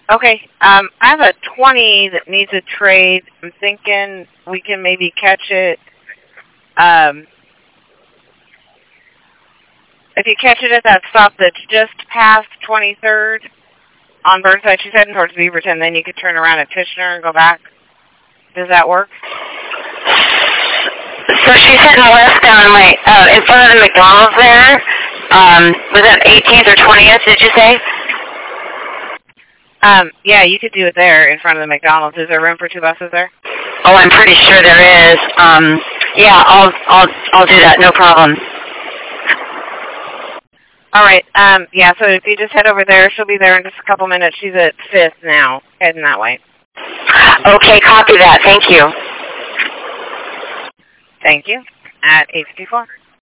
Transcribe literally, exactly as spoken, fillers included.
Okay, um, I have a twenty that needs a trade. I'm thinking we can maybe catch it. Um, if you catch it at that stop that's just past twenty-third on Burnside, she's heading towards Beaverton, then you could turn around at Tichenor and go back. Does that work? So she's heading west down my, uh, in front of the McDonald's there. Um, was that eighteenth or twentieth, did you say? Um, yeah, you could do it there in front of the McDonald's. Is there room for two buses there? Oh, I'm pretty sure there is. Um, yeah, I'll, I'll, I'll do that, no problem. All right, um, yeah, so if you just head over there, she'll be there in just a couple minutes. She's at fifth now, heading that way. Okay, copy that. Thank you. Thank you. At eight fifty-four.